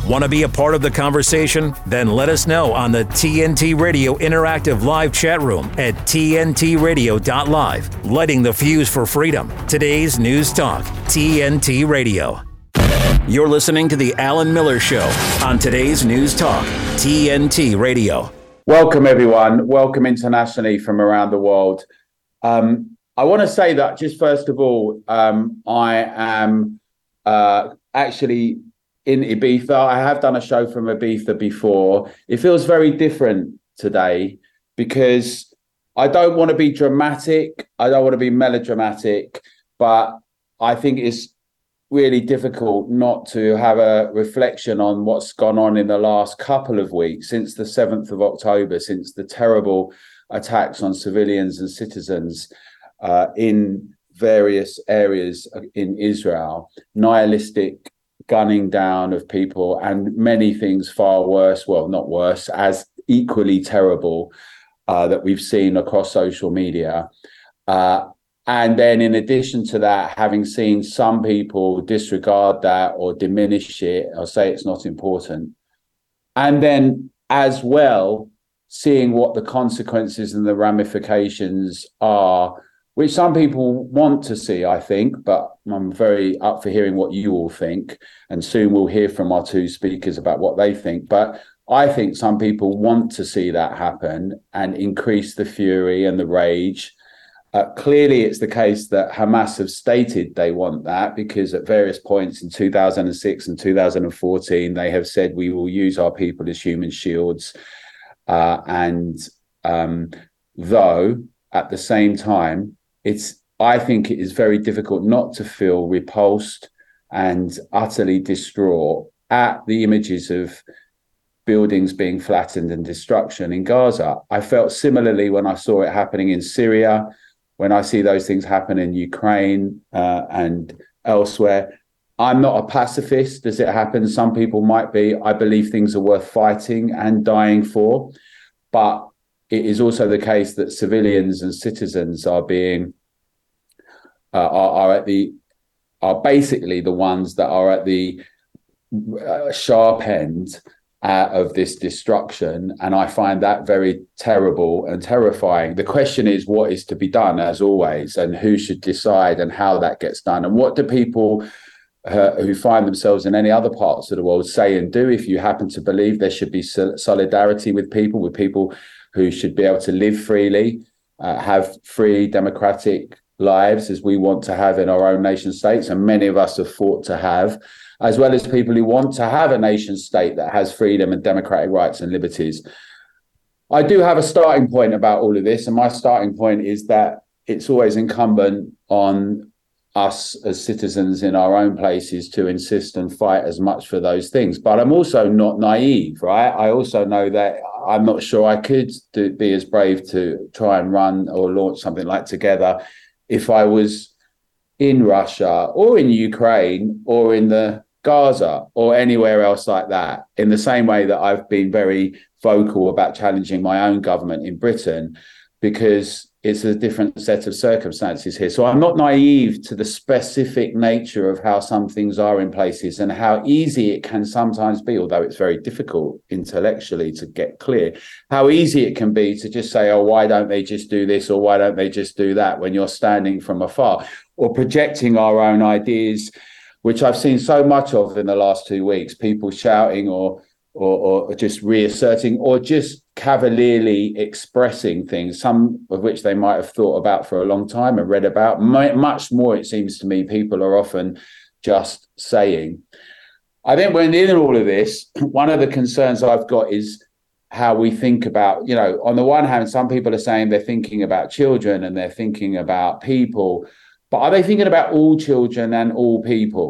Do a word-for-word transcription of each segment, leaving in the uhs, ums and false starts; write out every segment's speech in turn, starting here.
Want to be a part of the conversation? Then let us know on the T N T Radio Interactive Live chat room at T N T radio dot live. Lighting the fuse for freedom. Today's News Talk, T N T Radio. You're listening to The Alan Miller Show on today's News Talk, T N T Radio. Welcome, everyone. Welcome internationally from around the world. Um, I want to say that just first of all, um, I am uh, actually in Ibiza. I have done a show from Ibiza before. It feels very different today because I don't want to be dramatic. I don't want to be melodramatic, but I think it's really difficult not to have a reflection on what's gone on in the last couple of weeks since the seventh of October, since the terrible attacks on civilians and citizens uh, in various areas in Israel, nihilistic gunning down of people, and many things far worse, well, not worse, as equally terrible uh, that we've seen across social media. Uh, And then in addition to that, having seen some people disregard that or diminish it or say it's not important. And then as well, seeing what the consequences and the ramifications are, which some people want to see, I think, but I'm very up for hearing what you all think. And soon we'll hear from our two speakers about what they think. But I think some people want to see that happen and increase the fury and the rage. Uh, clearly, it's the case that Hamas have stated they want that because at various points in two thousand six and two thousand fourteen, they have said we will use our people as human shields. Uh, and um, though, at the same time, it's I think it is very difficult not to feel repulsed and utterly distraught at the images of buildings being flattened and destruction in Gaza. I felt similarly when I saw it happening in Syria. When I see those things happen in Ukraine uh, and elsewhere, I'm not a pacifist. Does it happen? Some people might be. I believe things are worth fighting and dying for. But it is also the case that civilians and citizens are being uh, are, are at the are basically the ones that are at the uh, sharp end Uh, of this destruction, and I find that very terrible and terrifying. The question is what is to be done, as always, and who should decide and how that gets done, and what do people uh, who find themselves in any other parts of the world say and do. If you happen to believe there should be solidarity with people, with people who should be able to live freely, uh, have free democratic lives as we want to have in our own nation states, and many of us have fought to have, as well as people who want to have a nation state that has freedom and democratic rights and liberties. I do have a starting point about all of this, and my starting point is that it's always incumbent on us as citizens in our own places to insist and fight as much for those things. But I'm also not naive, right? I also know that I'm not sure I could do, be as brave to try and run or launch something like Together if I was in Russia or in Ukraine or in the Gaza or anywhere else like that, in the same way that I've been very vocal about challenging my own government in Britain, because it's a different set of circumstances here. So I'm not naive to the specific nature of how some things are in places and how easy it can sometimes be, although it's very difficult intellectually to get clear, how easy it can be to just say, oh, why don't they just do this or why don't they just do that when you're standing from afar, or projecting our own ideas, which I've seen so much of in the last two weeks, people shouting or, or or just reasserting or just cavalierly expressing things, some of which they might have thought about for a long time and read about. Much more, it seems to me, people are often just saying. I think when in all of this, one of the concerns I've got is how we think about, you know, on the one hand, some people are saying they're thinking about children and they're thinking about people. But are they thinking about all children and all people,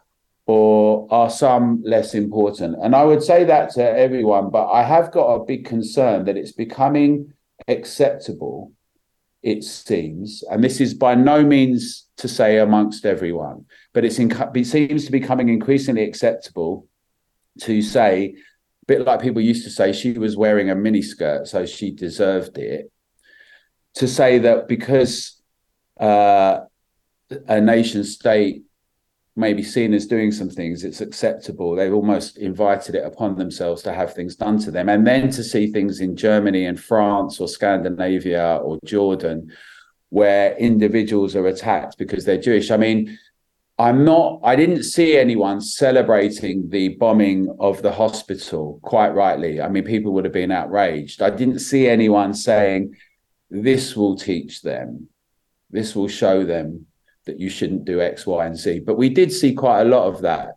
or are some less important? And I would say that to everyone, but I have got a big concern that it's becoming acceptable, it seems, and this is by no means to say amongst everyone, but it's in, it seems to be becoming increasingly acceptable to say, a bit like people used to say, she was wearing a miniskirt, so she deserved it, to say that because uh, a nation state maybe seen as doing some things, it's acceptable. They've almost invited it upon themselves to have things done to them. And then to see things in Germany and France or Scandinavia or Jordan where individuals are attacked because they're Jewish. I mean, I'm not, I didn't see anyone celebrating the bombing of the hospital, quite rightly. I mean, people would have been outraged. I didn't see anyone saying, this will teach them, this will show them that you shouldn't do X, Y, and Z. But we did see quite a lot of that,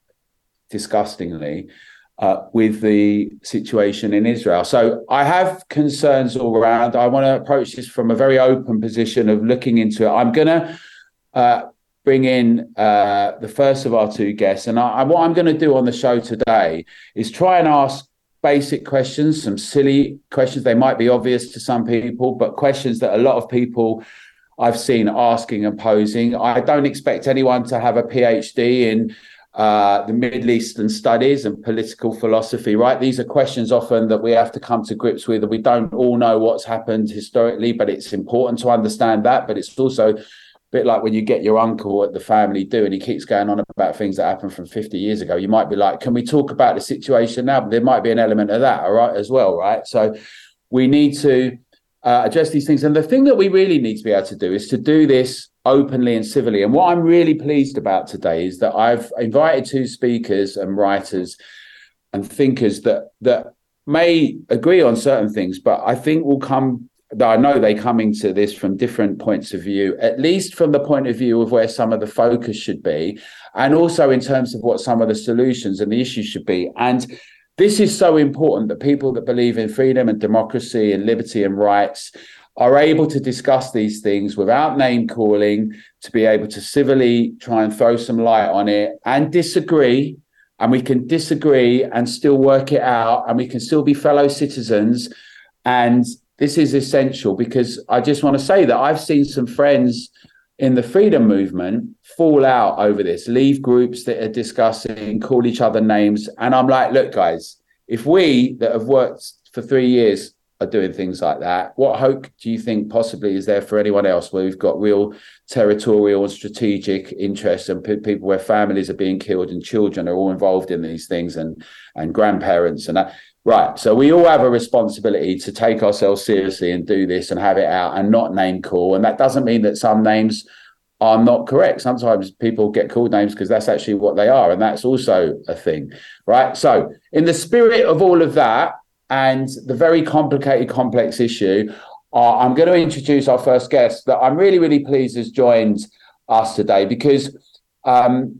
disgustingly, uh, with the situation in Israel. So I have concerns all around. I want to approach this from a very open position of looking into it. I'm going to uh, bring in uh, the first of our two guests. And I, what I'm going to do on the show today is try and ask basic questions, some silly questions. They might be obvious to some people, but questions that a lot of people I've seen asking and posing. I don't expect anyone to have a PhD in uh, the Middle Eastern studies and political philosophy, right? These are questions often that we have to come to grips with. We don't all know what's happened historically, but it's important to understand that. But it's also a bit like when you get your uncle at the family do and he keeps going on about things that happened from fifty years ago. You might be like, can we talk about the situation now? But there might be an element of that, all right, as well, right? So we need to Uh, address these things. And the thing that we really need to be able to do is to do this openly and civilly. And what I'm really pleased about today is that I've invited two speakers and writers and thinkers that that may agree on certain things, but I think will come, that I know they come into this from different points of view, at least from the point of view of where some of the focus should be, and also in terms of what some of the solutions and the issues should be. And this is so important that people that believe in freedom and democracy and liberty and rights are able to discuss these things without name calling, to be able to civilly try and throw some light on it and disagree. And we can disagree and still work it out, and we can still be fellow citizens. And this is essential, because I just want to say that I've seen some friends in the freedom movement fall out over this, leave groups that are discussing, call each other names. And I'm like, look, guys, if we that have worked for three years are doing things like that, what hope do you think possibly is there for anyone else where we've got real territorial and strategic interests and p- people where families are being killed and children are all involved in these things, and, and grandparents and that? Right. So we all have a responsibility to take ourselves seriously and do this and have it out and not name call. And that doesn't mean that some names are not correct. Sometimes people get called names because that's actually what they are. And that's also a thing. Right. So in the spirit of all of that and the very complicated, complex issue, uh, I'm going to introduce our first guest that I'm really, really pleased has joined us today, because um,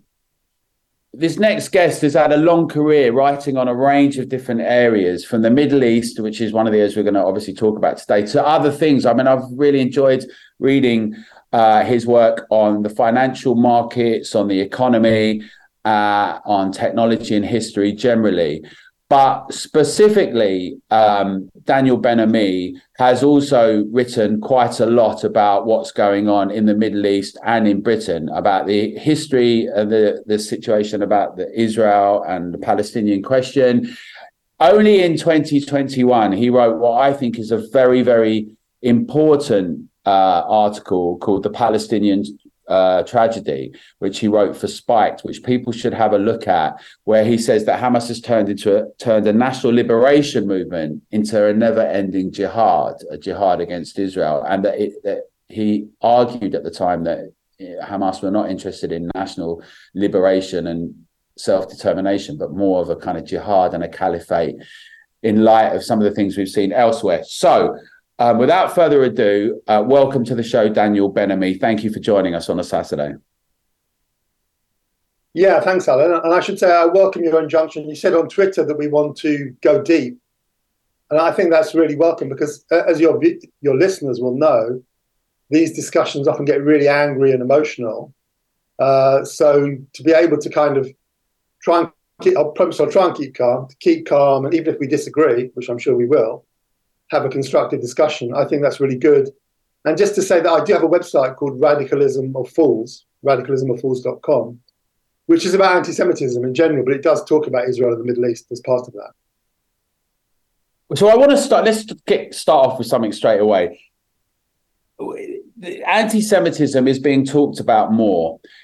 this next guest has had a long career writing on a range of different areas, from the Middle East, which is one of the areas we're going to obviously talk about today, to other things. I mean, I've really enjoyed reading uh, his work on the financial markets, on the economy, uh, on technology and history generally. But specifically, um, Daniel Ben-Ami has also written quite a lot about what's going on in the Middle East and in Britain, about the history of the, the situation about the Israel and the Palestinian question. Only in twenty twenty-one, he wrote what I think is a very, very important uh, article called The Palestinian Uh, Tragedy, which he wrote for Spiked, which people should have a look at, where he says that Hamas has turned into a, turned a national liberation movement into a never-ending jihad, a jihad against Israel, and that, it, that he argued at the time that Hamas were not interested in national liberation and self-determination, but more of a kind of jihad and a caliphate, in light of some of the things we've seen elsewhere. So Um, without further ado, uh, welcome to the show, Daniel Ben-Ami. Thank you for joining us on a Saturday. Yeah, thanks, Alan. And I should say I welcome your injunction. You said on Twitter that we want to go deep. And I think that's really welcome, because uh, as your your listeners will know, these discussions often get really angry and emotional. Uh, so to be able to kind of try and keep, I promise I'll try and keep calm, to keep calm, and even if we disagree, which I'm sure we will, have a constructive discussion. I think that's really good. And just to say that I do have a website called Radicalism of Fools, radicalism of fools dot com, which is about anti-Semitism in general, but it does talk about Israel and the Middle East as part of that. So I want to start, let's get, start off with something straight away. Anti-Semitism is being talked about more.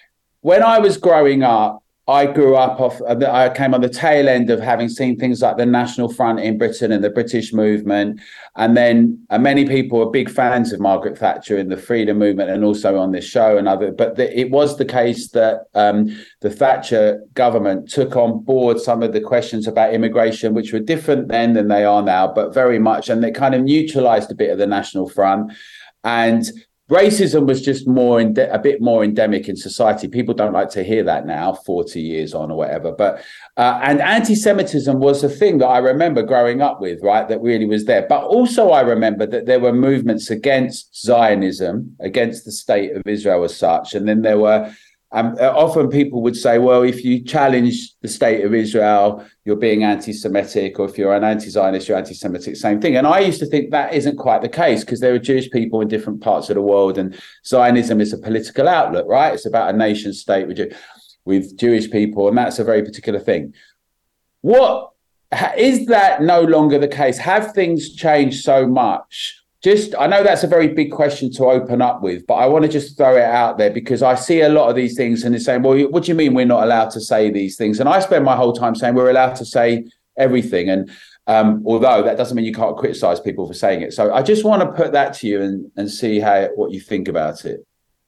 when I was growing up, I grew up off, I came on the tail end of having seen things like the National Front in Britain and the British movement. And then uh, many people were big fans of Margaret Thatcher in the freedom movement and also on this show and other. But the, it was the case that um, the Thatcher government took on board some of the questions about immigration, which were different then than they are now, but very much. And they kind of neutralized a bit of the National Front. And racism was just more ende- a bit more endemic in society. People don't like to hear that now, forty years on or whatever. But uh, and anti-Semitism was a thing that I remember growing up with, right? That really was there. But also I remember that there were movements against Zionism, against the state of Israel as such. And then there were Um, often people would say, well, if you challenge the state of Israel, you're being anti-Semitic, or if you're an anti-Zionist, you're anti-Semitic, same thing. And I used to think that isn't quite the case, because there are Jewish people in different parts of the world, and Zionism is a political outlook, right? It's about a nation state with, with Jewish people, and that's a very particular thing. What is that no longer the case? Have things changed so much? Just, I know that's a very big question to open up with, but I want to just throw it out there, because I see a lot of these things and they're saying, well, what do you mean we're not allowed to say these things? And I spend my whole time saying we're allowed to say everything. And um, although that doesn't mean you can't criticize people for saying it. So I just want to put that to you and, and see how what you think about it.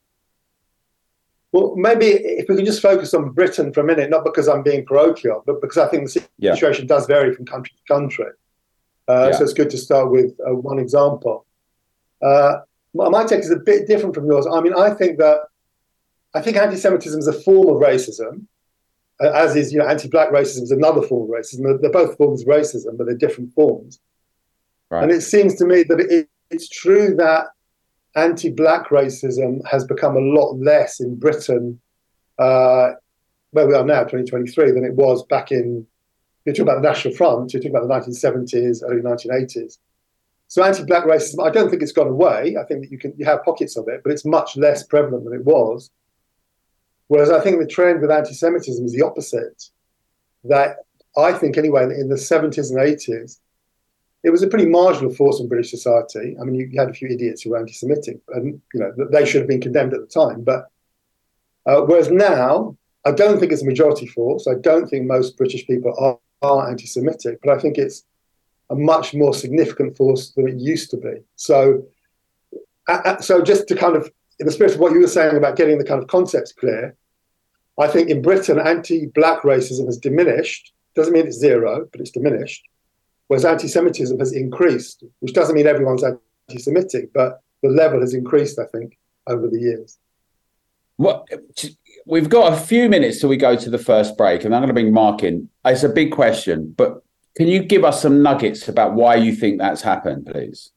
Well, maybe if we can just focus on Britain for a minute, not because I'm being parochial, but because I think the situation yeah. does vary from country to country. Uh, yeah. So it's good to start with uh, one example. Uh, my take is a bit different from yours. I mean, I think that I think anti-Semitism is a form of racism, uh, as is, you know, anti-black racism is another form of racism. They're, they're both forms of racism, but they're different forms. Right. And it seems to me that it, it's true that anti-black racism has become a lot less in Britain, uh, where we are now, twenty twenty-three, than it was back in. You're talking about the National Front, you're talking about the nineteen seventies, early nineteen eighties. So anti-black racism, I don't think it's gone away. I think that you can you have pockets of it, but it's much less prevalent than it was. Whereas I think the trend with anti-Semitism is the opposite. That I think anyway, in the seventies and eighties, it was a pretty marginal force in British society. I mean, you, you had a few idiots who were anti-Semitic, and you know they should have been condemned at the time. But uh, whereas now, I don't think it's a majority force. I don't think most British people are. are anti-Semitic, but I think it's a much more significant force than it used to be. So, uh, so just to kind of, in the spirit of what you were saying about getting the kind of concepts clear, I think in Britain, anti-black racism has diminished. Doesn't mean it's zero, but it's diminished. Whereas anti-Semitism has increased, which doesn't mean everyone's anti-Semitic, but the level has increased, I think, over the years. What? We've got a few minutes till we go to the first break, and I'm going to bring Mark in. It's a big question, but can you give us some nuggets about why you think that's happened, please?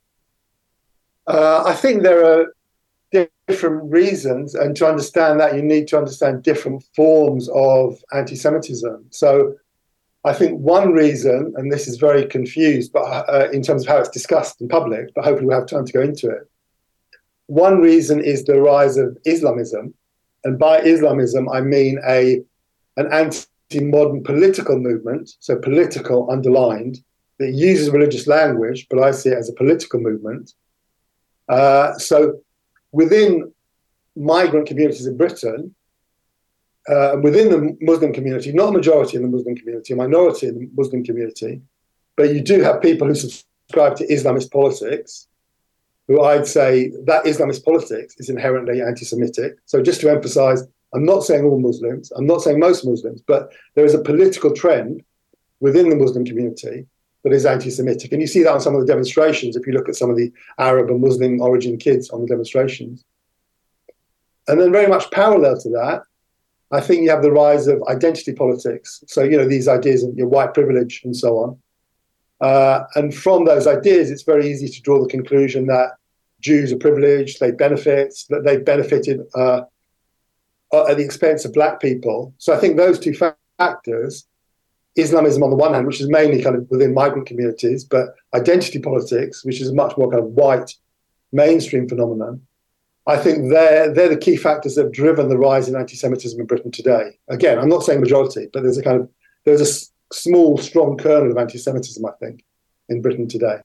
Uh, I think there are different reasons, and to understand that, you need to understand different forms of anti-Semitism. So I think one reason, and this is very confused, but uh, in terms of how it's discussed in public, but hopefully we'll have time to go into it. One reason is the rise of Islamism. And by Islamism, I mean a an anti-modern political movement, so political underlined, that uses religious language, but I see it as a political movement. Uh, so within migrant communities in Britain, uh, within the Muslim community, not a majority in the Muslim community, a minority in the Muslim community, but you do have people who subscribe to Islamist politics, who I'd say that Islamist politics is inherently anti-Semitic. So just to emphasize, I'm not saying all Muslims, I'm not saying most Muslims, but there is a political trend within the Muslim community that is anti-Semitic. And you see that on some of the demonstrations, if you look at some of the Arab and Muslim origin kids on the demonstrations. And then very much parallel to that, I think you have the rise of identity politics. So, you know, these ideas of your white privilege and so on. Uh, and from those ideas, it's very easy to draw the conclusion that Jews are privileged, they benefit, that they benefited uh, at the expense of black people. So I think those two factors, Islamism on the one hand, which is mainly kind of within migrant communities, but identity politics, which is a much more kind of white mainstream phenomenon, I think they're, they're the key factors that have driven the rise in anti-Semitism in Britain today. Again, I'm not saying majority, but there's a kind of, there's a small, strong kernel of anti-Semitism, I think, in Britain today.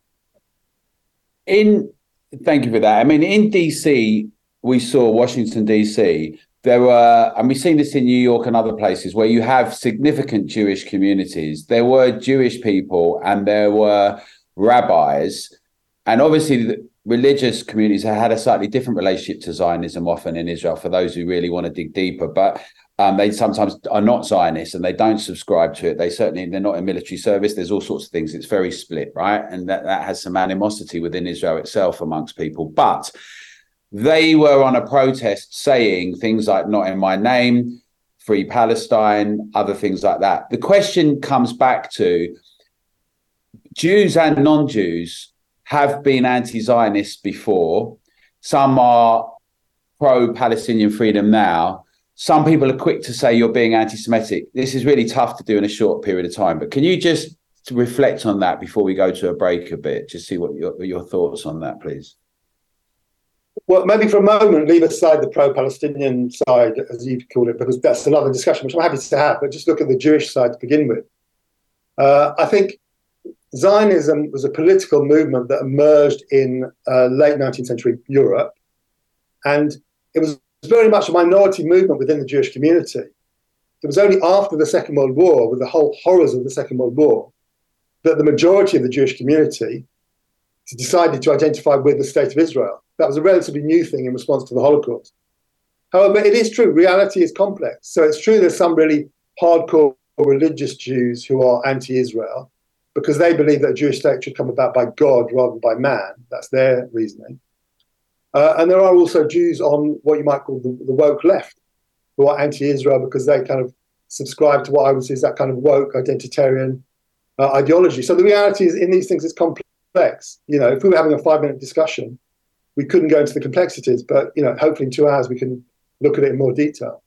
In Thank you for that. I mean, in D C, we saw Washington, D C, there were, and we've seen this in New York and other places where you have significant Jewish communities. There were Jewish people and there were rabbis, and obviously the religious communities have had a slightly different relationship to Zionism often in Israel, for those who really want to dig deeper. But um, they sometimes are not Zionists and they don't subscribe to it. They certainly, they're not in military service. There's all sorts of things. It's very split, right? And that, that has some animosity within Israel itself amongst people. But they were on a protest saying things like "not in my name," "free Palestine," other things like that. The question comes back to Jews and non-Jews have been anti-Zionists before. Some are pro-Palestinian freedom now. Some people are quick to say you're being anti-Semitic. This is really tough to do in a short period of time. But can you just reflect on that before we go to a break a bit? Just see what your, your thoughts on that, please. Well, maybe for a moment, leave aside the pro-Palestinian side, as you call it, because that's another discussion, which I'm happy to have, but just look at the Jewish side to begin with. Uh, I think Zionism was a political movement that emerged in uh, late nineteenth century Europe, and it was very much a minority movement within the Jewish community. It was only after the Second World War, with the whole horrors of the Second World War, that the majority of the Jewish community decided to identify with the State of Israel. That was a relatively new thing in response to the Holocaust. However, it is true, reality is complex. So it's true there's some really hardcore religious Jews who are anti-Israel because they believe that a Jewish state should come about by God rather than by man. That's their reasoning. Uh, and there are also Jews on what you might call the, the woke left who are anti-Israel because they kind of subscribe to what I would say is that kind of woke identitarian uh, ideology. So the reality is in these things, it's complex. You know, if we were having a five-minute discussion, we couldn't go into the complexities, but, you know, hopefully in two hours we can look at it in more detail.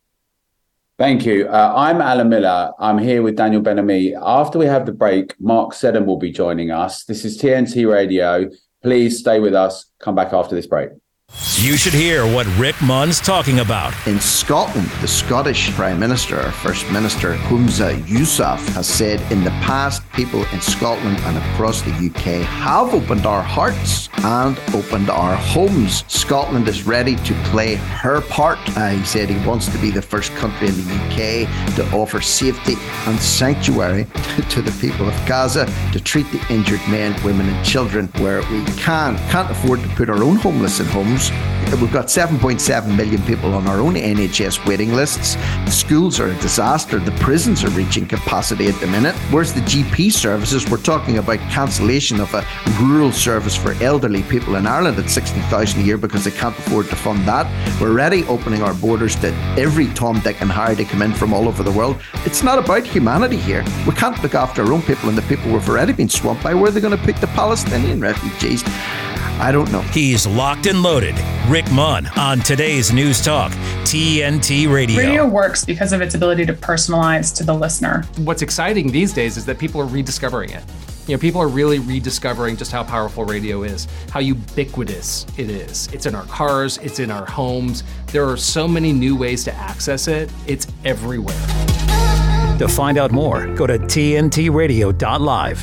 Thank you. Uh, I'm Alan Miller. I'm here with Daniel Ben-Ami. After we have the break, Mark Seddon will be joining us. This is T N T Radio. Please stay with us. Come back after this break. You should hear what Rick Munn's talking about. In Scotland, the Scottish Prime Minister, First Minister Humza Yousaf, has said in the past, people in Scotland and across the U K have opened our hearts and opened our homes. Scotland is ready to play her part. Uh, he said he wants to be the first country in the U K to offer safety and sanctuary to the people of Gaza, to treat the injured men, women and children where we can. Can't afford to put our own homeless in homes. We've got seven point seven million people on our own N H S waiting lists. The schools are a disaster. The prisons are reaching capacity at the minute. Where's the G P services? We're talking about cancellation of a rural service for elderly people in Ireland at sixty thousand a year because they can't afford to fund that. We're already opening our borders to every Tom, Dick and Harry to come in from all over the world. It's not about humanity here. We can't look after our own people and the people we've already been swamped by. Where are they going to put the Palestinian refugees? I don't know. He's locked and loaded. Rick Munn on today's News Talk, T N T Radio. Radio works because of its ability to personalize to the listener. What's exciting these days is that people are rediscovering it. You know, people are really rediscovering just how powerful radio is, how ubiquitous it is. It's in our cars, it's in our homes. There are so many new ways to access it. It's everywhere. To find out more, go to T N T radio dot live.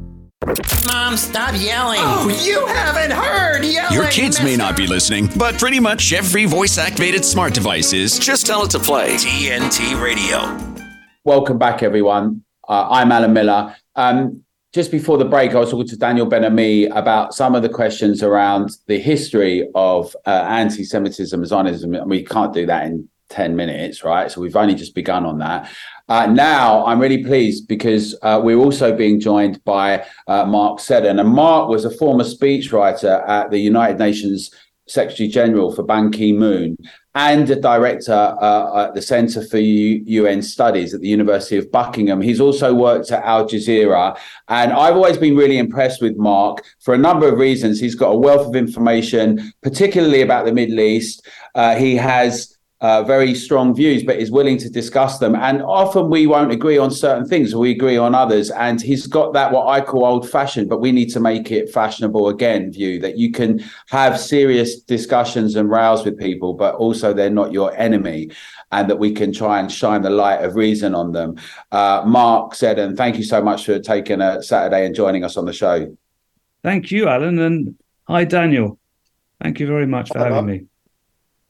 Mom, stop yelling. Oh, you haven't heard yelling. Your kids may not be listening, but pretty much every voice-activated smart device is. Just tell it to play. T N T Radio. Welcome back, everyone. Uh, I'm Alan Miller. Um, just before the break, I was talking to Daniel Ben-Ami about some of the questions around the history of uh, anti-Semitism, Zionism. And we can't do that in ten minutes, right? So we've only just begun on that. Uh, now, I'm really pleased because uh, we're also being joined by uh, Mark Seddon. And Mark was a former speechwriter at the United Nations Secretary General for Ban Ki-moon and a director uh, at the Centre for U- UN Studies at the University of Buckingham. He's also worked at Al Jazeera. And I've always been really impressed with Mark for a number of reasons. He's got a wealth of information, particularly about the Middle East. Uh, he has Uh, very strong views, but is willing to discuss them. And often we won't agree on certain things, we agree on others. And he's got that, what I call old fashioned, but we need to make it fashionable again view that you can have serious discussions and rows with people, but also they're not your enemy, and that we can try and shine the light of reason on them. Uh, Mark Seddon, thank you so much for taking a Saturday and joining us on the show. Thank you, Alan. And hi, Daniel. Thank you very much for Hello. having me.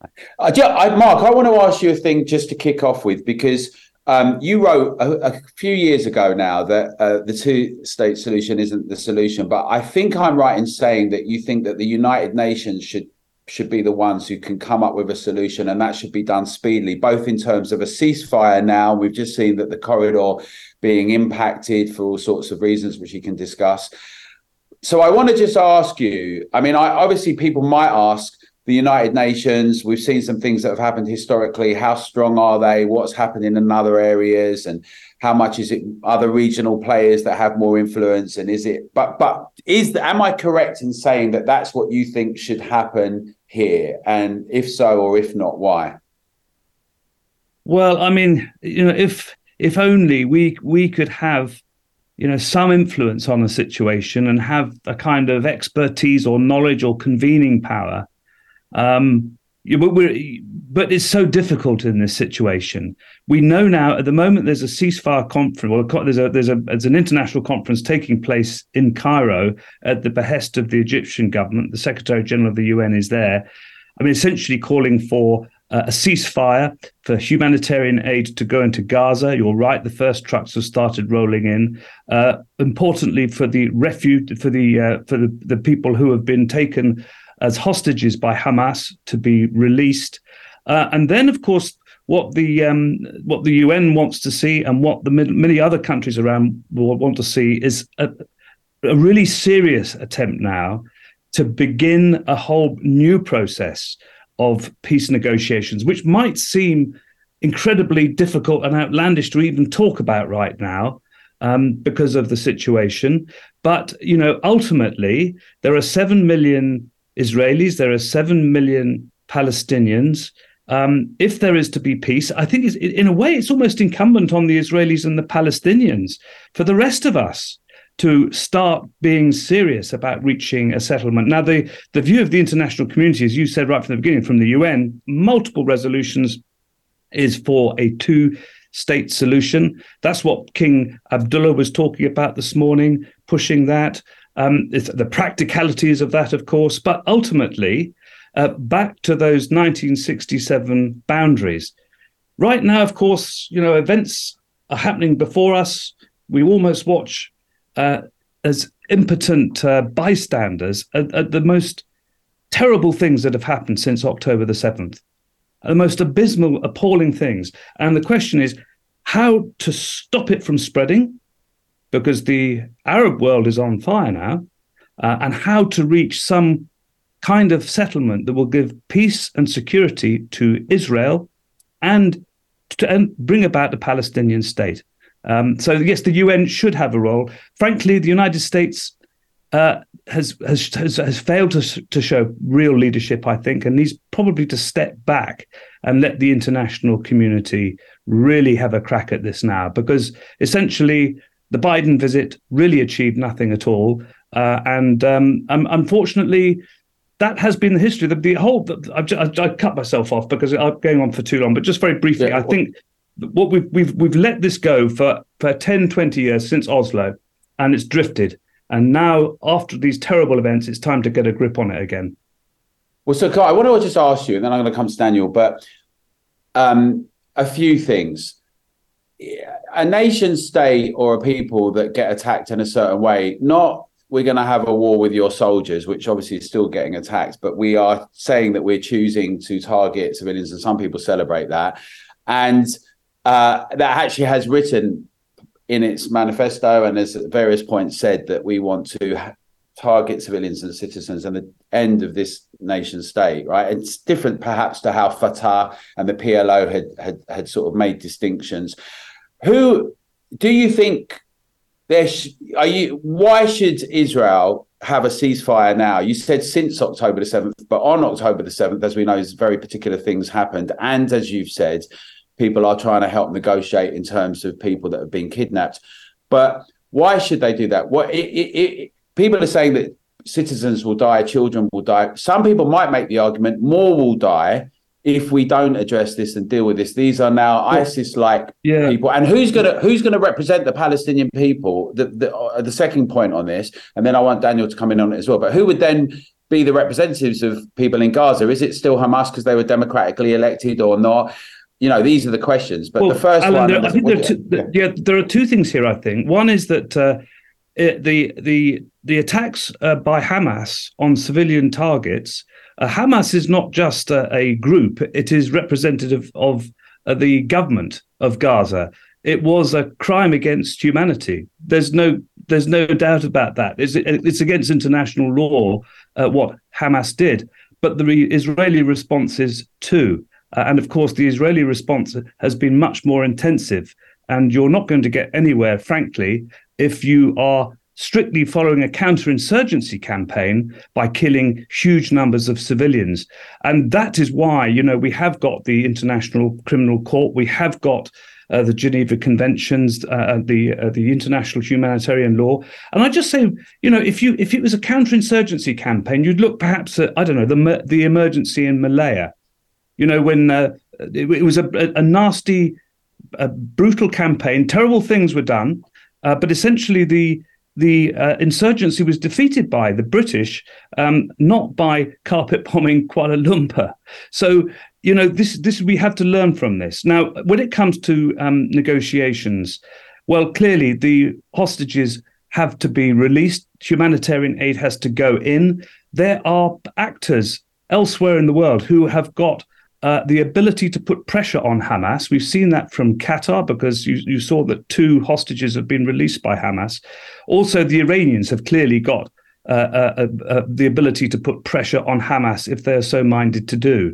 I, I, Mark, I want to ask you a thing just to kick off with, because um, you wrote a, a few years ago now that uh, the two-state solution isn't the solution. But I think I'm right in saying that you think that the United Nations should should be the ones who can come up with a solution, and that should be done speedily, both in terms of a ceasefire now. We've just seen that the corridor being impacted for all sorts of reasons, which you can discuss. So I want to just ask you, I mean, I, obviously people might ask, the United Nations, we've seen some things that have happened historically. How strong are they? What's happening in other areas? And how much is it other regional players that have more influence? And is it, but, but is, am I correct in saying that that's what you think should happen here? And if so, or if not, why? Well, I mean, you know, if, if only we, we could have, you know, some influence on a situation and have a kind of expertise or knowledge or convening power. Um, but, we're, but it's so difficult in this situation. We know now at the moment there's a ceasefire conference. Well, there's a there's a there's an international conference taking place in Cairo at the behest of the Egyptian government. The Secretary General of the U N is there. I mean, essentially calling for uh, a ceasefire, for humanitarian aid to go into Gaza. You're right; the first trucks have started rolling in. Uh, importantly, for the refuge, for the uh, for the, the people who have been taken as hostages by Hamas to be released. Uh, and then, of course, what the um, what the U N wants to see and what the many other countries around will want to see is a, a really serious attempt now to begin a whole new process of peace negotiations, which might seem incredibly difficult and outlandish to even talk about right now um, because of the situation. But, you know, ultimately, there are seven million Israelis, there are seven million Palestinians. Um, if there is to be peace, I think it's, in a way it's almost incumbent on the Israelis and the Palestinians for the rest of us to start being serious about reaching a settlement. Now, the, the view of the international community, as you said right from the beginning, from the U N, multiple resolutions, is for a two-state solution. That's what King Abdullah was talking about this morning, pushing that. Um, it's the practicalities of that, of course, but ultimately uh, back to those nineteen sixty-seven boundaries. Right now, of course, you know, events are happening before us. We almost watch uh, as impotent uh, bystanders at, at the most terrible things that have happened since October the seventh, the most abysmal, appalling things. And the question is how to stop it from spreading, because the Arab world is on fire now, uh, and how to reach some kind of settlement that will give peace and security to Israel and to and bring about a Palestinian state. Um, so, yes, the U N should have a role. Frankly, the United States uh, has, has has has failed to, to show real leadership, I think, and needs probably to step back and let the international community really have a crack at this now, because essentially the Biden visit really achieved nothing at all. Uh, and um, um, unfortunately, that has been the history. The, the whole, I, I, I cut myself off because I'm going on for too long, but just very briefly, yeah, I think what we've, we've, we've let this go for, for ten, twenty years since Oslo, and it's drifted. And now, after these terrible events, it's time to get a grip on it again. Well, so Kai, I want to just ask you, and then I'm going to come to Daniel, but um, a few things. A nation state or a people that get attacked in a certain way, not we're going to have a war with your soldiers, which obviously is still getting attacked, but we are saying that we're choosing to target civilians, and some people celebrate that. And uh, that actually has written in its manifesto and as at various points said that we want to target civilians and citizens and the end of this nation state, right? It's different perhaps to how Fatah and the P L O had had, had sort of made distinctions. Who do you think there sh- are you why should Israel have a ceasefire now? You said since October the seventh, but on October the seventh, as we know, very particular things happened. And as you've said, people are trying to help negotiate in terms of people that have been kidnapped. But why should they do that? What it, it, it, people are saying that citizens will die, children will die. Some people might make the argument more will die if we don't address this and deal with this. These are now ISIS-like yeah. people. And who's gonna who's gonna represent the Palestinian people? The, the uh, the second point on this, and then I want Daniel to come in on it as well. But who would then be the representatives of people in Gaza? Is it still Hamas because they were democratically elected or not? You know, these are the questions. But well, the first Alan, one, there, I think there are two, yeah. yeah, there are two things here. I think one is that uh, it, the the the attacks uh, by Hamas on civilian targets. Uh, Hamas is not just uh, a group; it is representative of uh, the government of Gaza. It was a crime against humanity. There's no there's no doubt about that. It's, it's against international law uh, what Hamas did, but the re- Israeli response is too. Uh, and of course, the Israeli response has been much more intensive. And you're not going to get anywhere, frankly, if you are strictly following a counterinsurgency campaign by killing huge numbers of civilians. And that is why, you know, we have got the International Criminal Court, we have got uh, the Geneva Conventions, uh, the uh, the international humanitarian law. And I just say, you know, if you if it was a counterinsurgency campaign, you'd look perhaps at, I don't know, the the emergency in Malaya. You know, when uh, it, it was a, a nasty, a brutal campaign, terrible things were done, uh, but essentially the the uh, insurgency was defeated by the British, um, not by carpet bombing Kuala Lumpur. So, you know, this this we have to learn from this. Now, when it comes to um, negotiations, well, clearly the hostages have to be released. Humanitarian aid has to go in. There are actors elsewhere in the world who have got Uh, the ability to put pressure on Hamas. We've seen that from Qatar because you, you saw that two hostages have been released by Hamas. Also, the Iranians have clearly got uh, uh, uh, uh, the ability to put pressure on Hamas if they're so minded to do.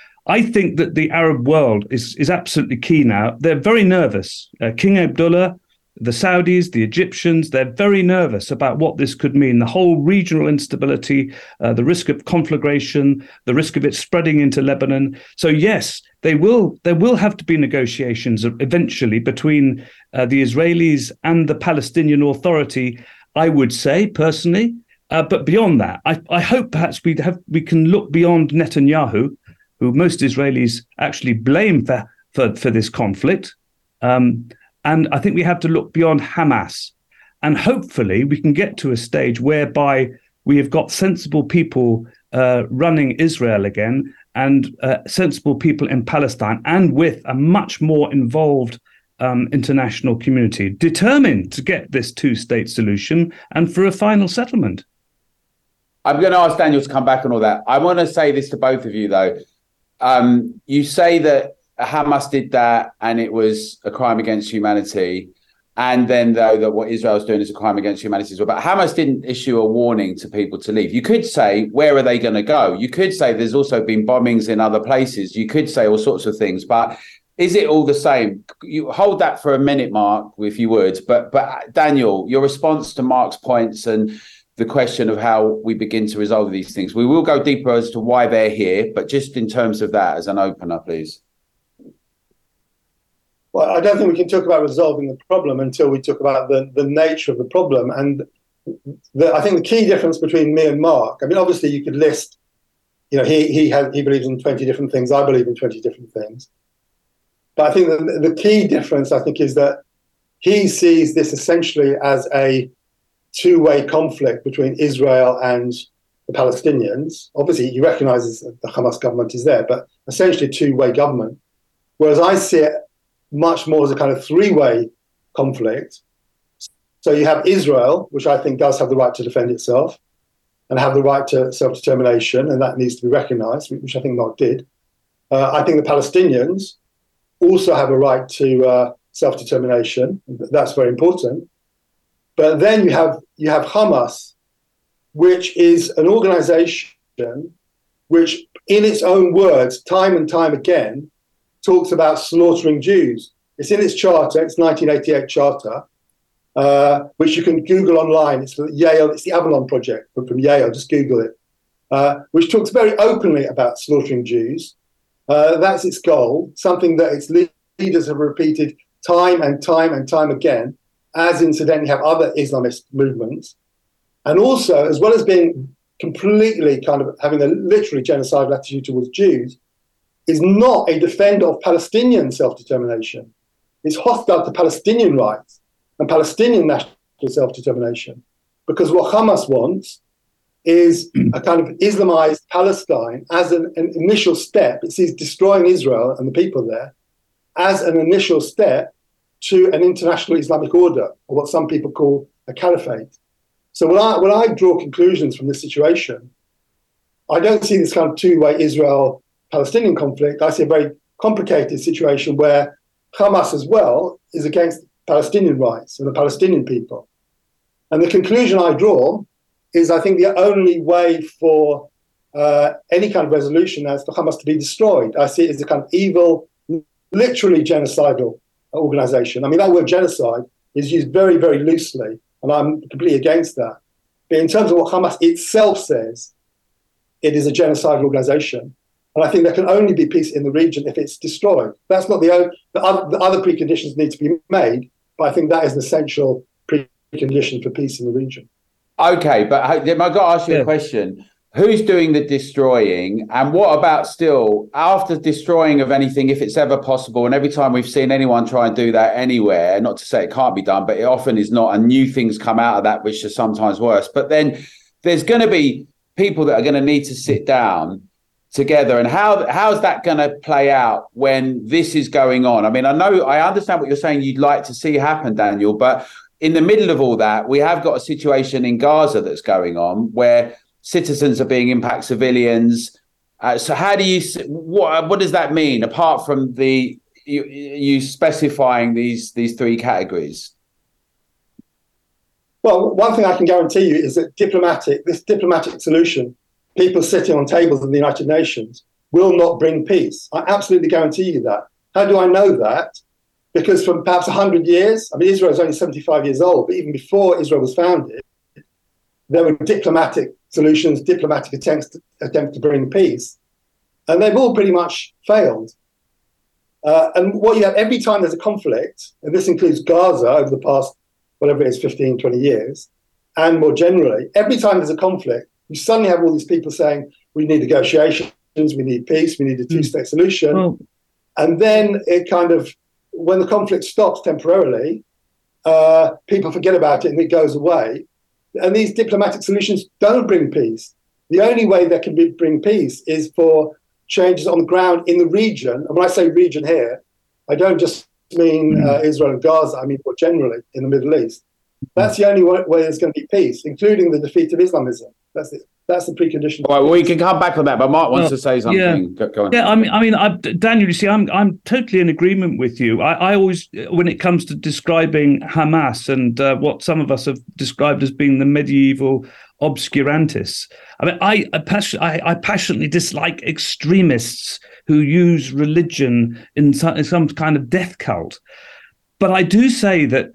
I think that the Arab world is, is absolutely key now. They're very nervous. Uh, King Abdullah, the Saudis, the Egyptians, they're very nervous about what this could mean. The whole regional instability, uh, the risk of conflagration, the risk of it spreading into Lebanon. So yes, they will. There will have to be negotiations eventually between uh, the Israelis and the Palestinian Authority, I would say personally. Uh, but beyond that, I, I hope perhaps we have we can look beyond Netanyahu, who most Israelis actually blame for for, for this conflict. Um, And I think we have to look beyond Hamas. And hopefully we can get to a stage whereby we have got sensible people uh, running Israel again and uh, sensible people in Palestine, and with a much more involved um, international community determined to get this two-state solution and for a final settlement. I'm going to ask Daniel to come back on all that. I want to say this to both of you, though. Um, you say that Hamas did that and it was a crime against humanity. And then, though, that what Israel's doing is a crime against humanity as well. But Hamas didn't issue a warning to people to leave. You could say, where are they going to go? You could say there's also been bombings in other places. You could say all sorts of things. But is it all the same? You hold that for a minute, Mark, if you would. But, but Daniel, your response to Mark's points and the question of how we begin to resolve these things. We will go deeper as to why they're here. But just in terms of that as an opener, please. Well, I don't think we can talk about resolving the problem until we talk about the, the nature of the problem. And the, I think the key difference between me and Mark, I mean, obviously you could list, you know, he he has, he believes in twenty different things. I believe in twenty different things. But I think the, the key difference, I think, is that he sees this essentially as a two-way conflict between Israel and the Palestinians. Obviously, he recognizes that the Hamas government is there, but essentially a two-way government. Whereas I see it much more as a kind of three-way conflict. So you have Israel, which I think does have the right to defend itself and have the right to self-determination, and that needs to be recognized, which I think Mark did. Uh, I think the Palestinians also have a right to uh, self-determination. That's very important. But then you have you have Hamas, which is an organization which, in its own words, time and time again, talks about slaughtering Jews. It's in its charter, its nineteen eighty-eight charter, uh, which you can Google online. It's Yale, it's the Avalon Project from, from Yale, just Google it, uh, which talks very openly about slaughtering Jews. Uh, that's its goal, something that its leaders have repeated time and time and time again, as incidentally have other Islamist movements. And also, as well as being completely kind of having a literally genocidal attitude towards Jews, is not a defender of Palestinian self-determination. It's hostile to Palestinian rights and Palestinian national self-determination. Because what Hamas wants is a kind of Islamized Palestine as an, an initial step. It sees destroying Israel and the people there as an initial step to an international Islamic order, or what some people call a caliphate. So when I, when I draw conclusions from this situation, I don't see this kind of two-way Israel-Palestinian conflict. I see a very complicated situation where Hamas as well is against Palestinian rights and the Palestinian people. And the conclusion I draw is, I think, the only way for uh, any kind of resolution is for Hamas to be destroyed. I see it as a kind of evil, literally genocidal organization. I mean, that word genocide is used very, very loosely, and I'm completely against that. But in terms of what Hamas itself says, it is a genocidal organization. And I think there can only be peace in the region if it's destroyed. That's not the only, the other, the other preconditions need to be made, but I think that is an essential precondition for peace in the region. Okay, but I've got to ask you yeah. a question. Who's doing the destroying, and what about still after destroying of anything, if it's ever possible? And every time we've seen anyone try and do that anywhere, not to say it can't be done, but it often is not, and new things come out of that, which are sometimes worse. But then there's going to be people that are going to need to sit down together, and how how's that going to play out when this is going on? I mean, I know, I understand what you're saying you'd like to see happen, Daniel, but in the middle of all that, we have got a situation in Gaza that's going on where citizens are being impacted, civilians. Uh, so how do you, what what does that mean, apart from the you, you specifying these these three categories? Well, one thing I can guarantee you is that diplomatic, this diplomatic solution, people sitting on tables in the United Nations, will not bring peace. I absolutely guarantee you that. How do I know that? Because from perhaps one hundred years, I mean, Israel is only seventy-five years old, but even before Israel was founded, there were diplomatic solutions, diplomatic attempts to, attempts to bring peace, and they've all pretty much failed. Uh, and what you have every time there's a conflict, and this includes Gaza over the past, whatever it is, fifteen, twenty years, and more generally, every time there's a conflict, you suddenly have all these people saying, we need negotiations, we need peace, we need a two-state solution. Oh. And then it kind of, when the conflict stops temporarily, uh, people forget about it and it goes away. And these diplomatic solutions don't bring peace. The only way that can be, bring peace is for changes on the ground in the region. And when I say region here, I don't just mean uh, Israel and Gaza, I mean more generally in the Middle East. That's the only way there's going to be peace, including the defeat of Islamism. That's it. That's the precondition. Well, we can come back on that, but Mark wants well, to say something. Yeah, go, go on. yeah. I mean, I mean, I, Daniel, you see, I'm I'm totally in agreement with you. I, I always, when it comes to describing Hamas and uh, what some of us have described as being the medieval obscurantists, I mean, I I, passion, I, I passionately dislike extremists who use religion in some, in some kind of death cult. But I do say that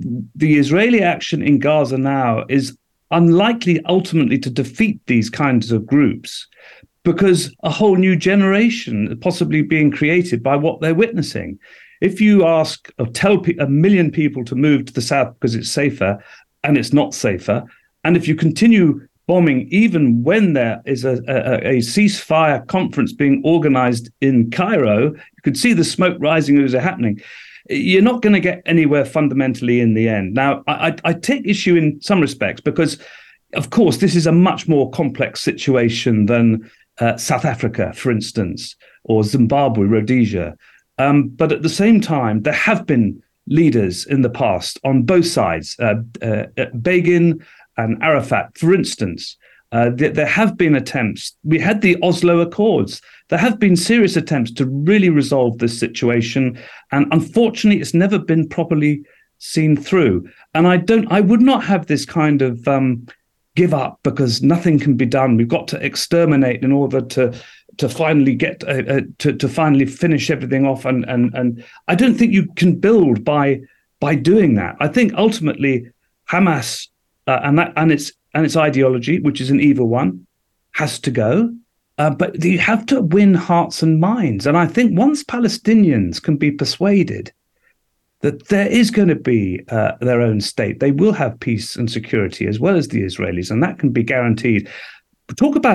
the Israeli action in Gaza now is unlikely ultimately to defeat these kinds of groups, because a whole new generation is possibly being created by what they're witnessing. If you ask or tell a million people to move to the south because it's safer, and it's not safer, and if you continue bombing even when there is a, a, a ceasefire conference being organized in Cairo, you could see the smoke rising as it's happening. You're not going to get anywhere fundamentally in the end. Now, I, I take issue in some respects because, of course, this is a much more complex situation than uh, South Africa, for instance, or Zimbabwe, Rhodesia. Um, but at the same time, there have been leaders in the past on both sides, uh, uh, Begin and Arafat, for instance. Uh, th- there have been attempts. We had the Oslo Accords. There have been serious attempts to really resolve this situation, and unfortunately, it's never been properly seen through. And I don't. I would not have this kind of um, give up because nothing can be done. We've got to exterminate in order to to finally get uh, uh, to to finally finish everything off. And and and I don't think you can build by by doing that. I think ultimately Hamas uh, and that and its and its ideology, which is an evil one, has to go. Uh, but you have to win hearts and minds. And I think once Palestinians can be persuaded that there is going to be uh, their own state, they will have peace and security as well as the Israelis, and that can be guaranteed. Talk about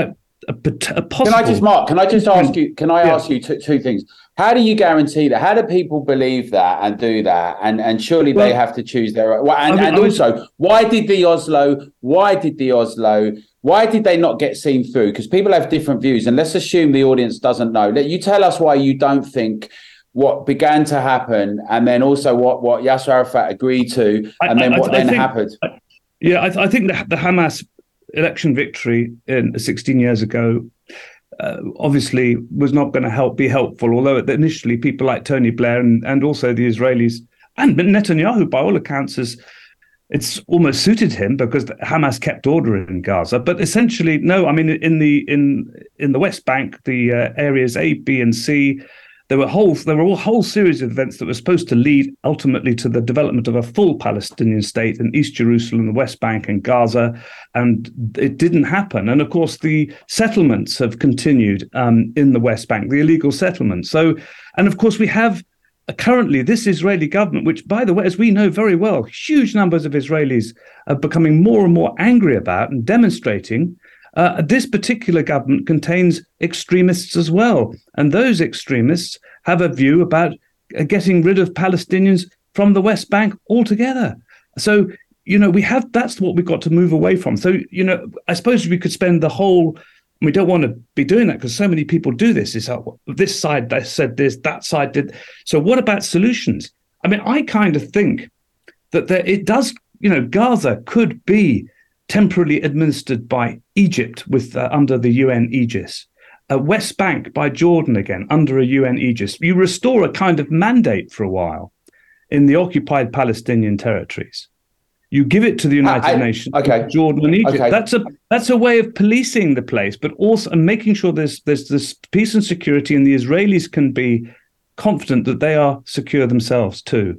a, a possible. Can I just, Mark? Can I just ask you? Can I yeah. ask you t- two things? How do you guarantee that? How do people believe that and do that? And and surely well, they have to choose their own. And, I mean, and also, was, why did the Oslo? Why did the Oslo? Why did they not get seen through? Because people have different views, and let's assume the audience doesn't know. Let you tell us why you don't think what began to happen, and then also what what Yasser Arafat agreed to, and I, then I, what I then think, happened. Yeah, I, I think the, the Hamas election victory in sixteen years ago. Uh, obviously was not going to help be helpful, although initially people like Tony Blair and, and also the Israelis and Netanyahu, by all accounts, is it's almost suited him because Hamas kept order in Gaza. But essentially, no. I mean, in the in in the West Bank, the uh, areas A, B, and C, there were whole there were a whole series of events that were supposed to lead ultimately to the development of a full Palestinian state in East Jerusalem, the West Bank, and Gaza, and it didn't happen. And of course, the settlements have continued um, in the West Bank, the illegal settlements. So, and of course, we have uh, currently this Israeli government, which, by the way, as we know very well, huge numbers of Israelis are becoming more and more angry about and demonstrating. Uh, this particular government contains extremists as well. And those extremists have a view about uh, getting rid of Palestinians from the West Bank altogether. So, you know, we have that's what we've got to move away from. So, you know, I suppose we could spend the whole, we don't want to be doing that because so many people do this. Is how this side they said this, that side did. So what about solutions? I mean, I kind of think that there, it does, you know, Gaza could be temporarily administered by Egypt with uh, under the U N aegis, uh, West Bank by Jordan again under a U N aegis. You restore a kind of mandate for a while in the occupied Palestinian territories. You give it to the United I, Nations, okay. Jordan and Egypt. Okay. That's a that's a way of policing the place, but also making sure there's there's this peace and security, and the Israelis can be confident that they are secure themselves too.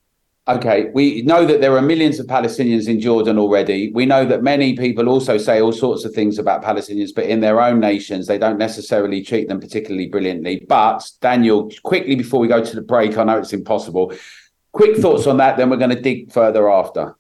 Okay, we know that there are millions of Palestinians in Jordan already. We know that many people also say all sorts of things about Palestinians, but in their own nations, they don't necessarily treat them particularly brilliantly. But Daniel, quickly before we go to the break, I know it's impossible. Quick thoughts on that, then we're going to dig further after.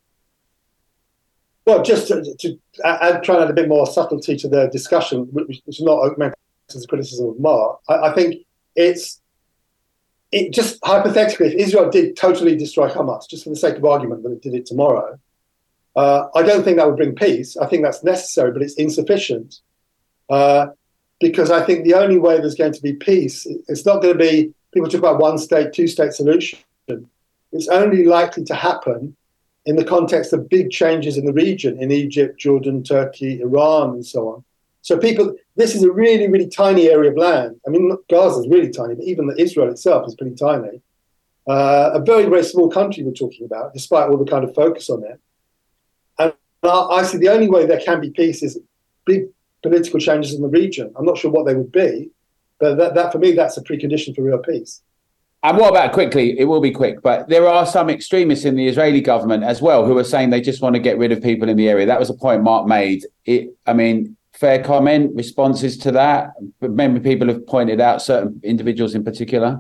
Well, just to, to add, try and add a bit more subtlety to the discussion, which is not meant as a criticism of Mark. I, I think it's It just hypothetically, if Israel did totally destroy Hamas, just for the sake of argument that it did it tomorrow, uh, I don't think that would bring peace. I think that's necessary, but it's insufficient. Uh, because I think the only way there's going to be peace, it's not going to be, people talk about one state, two state solution. It's only likely to happen in the context of big changes in the region, in Egypt, Jordan, Turkey, Iran, and so on. So people, this is a really, really tiny area of land. I mean, Gaza is really tiny, but even Israel itself is pretty tiny. Uh, a very, very small country we're talking about, despite all the kind of focus on it. And I see the only way there can be peace is big political changes in the region. I'm not sure what they would be, but that, that for me, that's a precondition for real peace. And what about quickly, it will be quick, but there are some extremists in the Israeli government as well who are saying they just want to get rid of people in the area. That was a point Mark made. It, I mean, fair comment, responses to that? Many people have pointed out certain individuals in particular.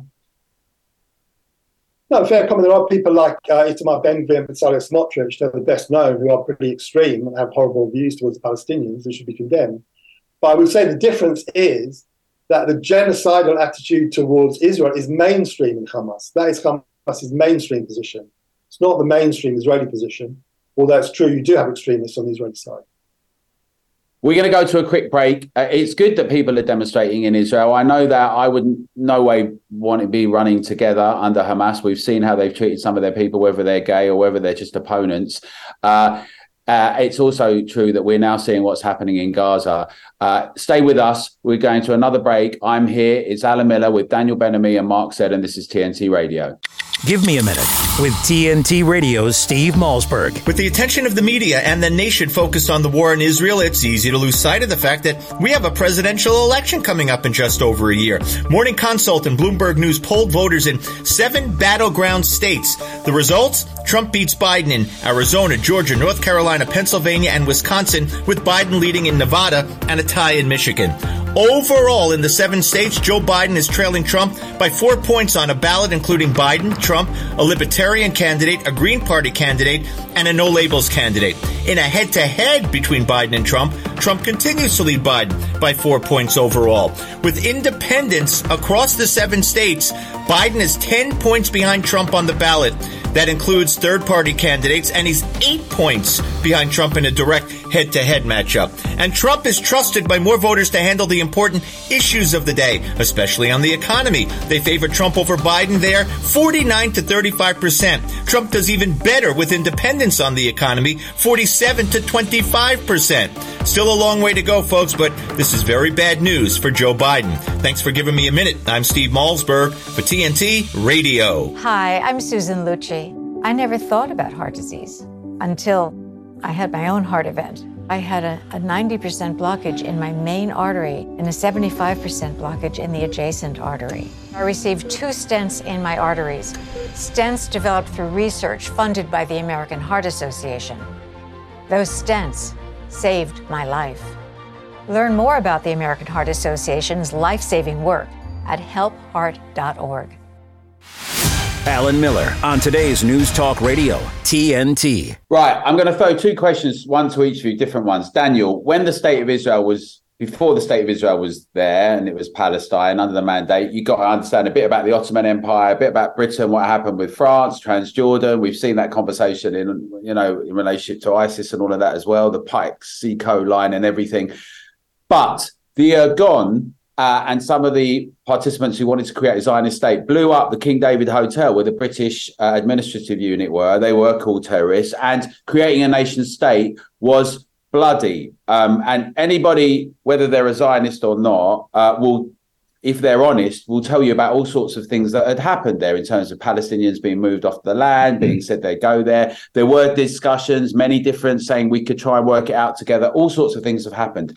No, fair comment. There are people like uh, Itamar Ben-Gvir and Bezalel Smotrich, they're the best known, who are pretty extreme and have horrible views towards Palestinians and should be condemned. But I would say the difference is that the genocidal attitude towards Israel is mainstream in Hamas. That is Hamas's mainstream position. It's not the mainstream Israeli position, although it's true you do have extremists on the Israeli side. We're going to go to a quick break. Uh, it's good that people are demonstrating in Israel. I know that I would no way want to be running together under Hamas. We've seen how they've treated some of their people, whether they're gay or whether they're just opponents. Uh, uh, it's also true that we're now seeing what's happening in Gaza. Uh, stay with us. We're going to another break. I'm here. It's Alan Miller with Daniel Ben-Ami and Mark Seddon, and this is T N T Radio. Give me a minute with T N T Radio's Steve Malzberg. With the attention of the media and the nation focused on the war in Israel, it's easy to lose sight of the fact that we have a presidential election coming up in just over a year. Morning Consult and Bloomberg News polled voters in seven battleground states. The results? Trump beats Biden in Arizona, Georgia, North Carolina, Pennsylvania, and Wisconsin, with Biden leading in Nevada and a tie in Michigan. Overall, in the seven states, Joe Biden is trailing Trump by four points on a ballot, including Biden, Trump, a Libertarian candidate, a Green Party candidate, and a no-labels candidate. In a head-to-head between Biden and Trump, Trump continues to lead Biden by four points overall. With independents across the seven states, Biden is ten points behind Trump on the ballot. That includes third-party candidates, and he's eight points behind Trump in a direct head-to-head matchup. And Trump is trusted by more voters to handle the important issues of the day, especially on the economy. They favor Trump over Biden there, forty-nine to thirty-five percent. Trump does even better with independents on the economy, forty-seven to twenty-five percent. Still a long way to go, folks, but this is very bad news for Joe Biden. Thanks for giving me a minute. I'm Steve Malzberg for T N T Radio. Hi, I'm Susan Lucci. I never thought about heart disease until I had my own heart event. I had a, a ninety percent blockage in my main artery and a seventy-five percent blockage in the adjacent artery. I received two stents in my arteries, stents developed through research funded by the American Heart Association. Those stents saved my life. Learn more about the American Heart Association's life-saving work at help heart dot org. Alan Miller on today's News Talk Radio, T N T. Right, I'm going to throw two questions, one to each of you, different ones. Daniel, when the State of Israel was, before the State of Israel was there and it was Palestine under the mandate, you got to understand a bit about the Ottoman Empire, a bit about Britain, what happened with France, Transjordan. We've seen that conversation in, you know, in relationship to ISIS and all of that as well, the Pikes-Seco line and everything. But the Ergon uh, and some of the participants who wanted to create a Zionist state blew up the King David Hotel where the British uh, administrative unit were. They were called terrorists, and creating a nation state was bloody. Um, and anybody, whether they're a Zionist or not, uh, will, if they're honest, will tell you about all sorts of things that had happened there in terms of Palestinians being moved off the land, being said they go there. There were discussions, many different, saying we could try and work it out together. All sorts of things have happened.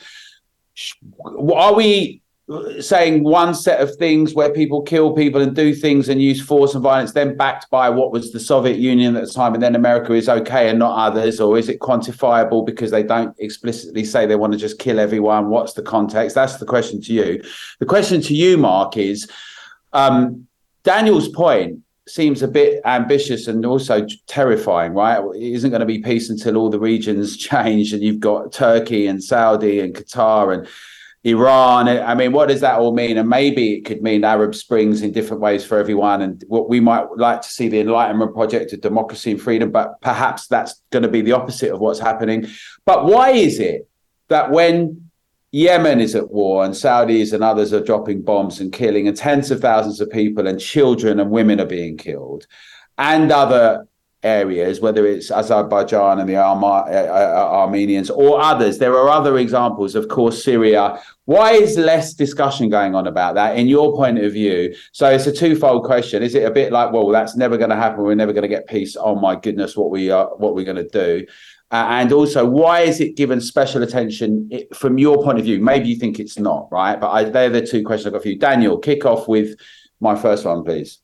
Are we saying one set of things where people kill people and do things and use force and violence, then backed by what was the Soviet Union at the time, and then America is okay and not others? Or is it quantifiable because they don't explicitly say they want to just kill everyone? What's the context? That's the question to you. The question to you, Mark, is um, Daniel's point seems a bit ambitious and also terrifying, right? It isn't going to be peace until all the regions change and you've got Turkey and Saudi and Qatar and Iran. I mean, what does that all mean? And maybe it could mean Arab Springs in different ways for everyone. And what we might like to see the Enlightenment project of democracy and freedom, but perhaps that's going to be the opposite of what's happening. But why is it that when Yemen is at war and Saudis and others are dropping bombs and killing, and tens of thousands of people and children and women are being killed, and other areas, whether it's Azerbaijan and the Arma- uh, Armenians or others, there are other examples, of course, Syria. Why is less discussion going on about that in your point of view? So it's a twofold question. Is it a bit like, well, that's never going to happen, we're never going to get peace, oh my goodness, what we are, what we're going to do? Uh, and also, why is it given special attention it, from your point of view? Maybe you think it's not, right? But I, they're the two questions I've got for you. Daniel, kick off with my first one, please.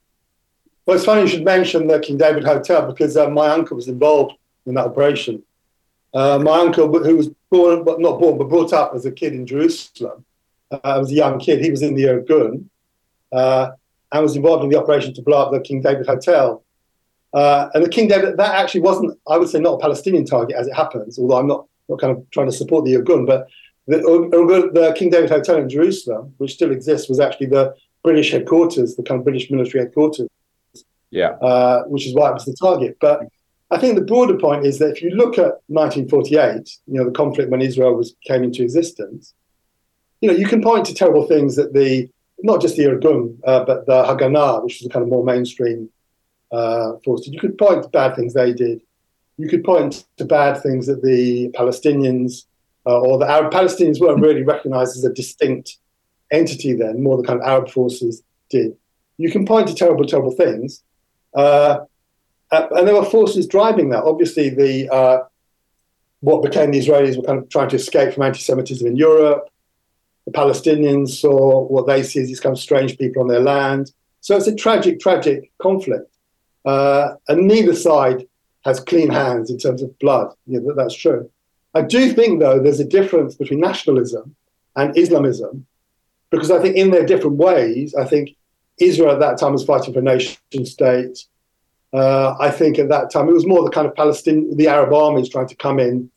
Well, it's funny you should mention the King David Hotel because uh, my uncle was involved in that operation. Uh, my uncle, who was born, but not born, but brought up as a kid in Jerusalem, uh, was a young kid. He was in the Irgun uh, and was involved in the operation to blow up the King David Hotel. Uh, and the King David, that actually wasn't, I would say, not a Palestinian target as it happens, although I'm not, not kind of trying to support the Irgun, but the, the King David Hotel in Jerusalem, which still exists, was actually the British headquarters, the kind of British military headquarters. Yeah, uh, which is why it was the target. But I think the broader point is that if you look at nineteen forty-eight, you know, the conflict when Israel was came into existence, you know, you can point to terrible things that the, not just the Irgun, uh, but the Haganah, which was a kind of more mainstream uh, force. You could point to bad things they did. You could point to bad things that the Palestinians uh, or the Arab Palestinians weren't really recognized as a distinct entity then, more the kind of Arab forces did. You can point to terrible, terrible things. Uh, and there were forces driving that. Obviously, the uh, what became the Israelis were kind of trying to escape from anti-Semitism in Europe. The Palestinians saw what they see as these kind of strange people on their land. So it's a tragic, tragic conflict. Uh, and neither side has clean hands in terms of blood. Yeah, that's true. I do think, though, there's a difference between nationalism and Islamism, because I think in their different ways, I think Israel at that time was fighting for a nation state. Uh, I think at that time it was more the kind of Palestinian, the Arab armies trying to come in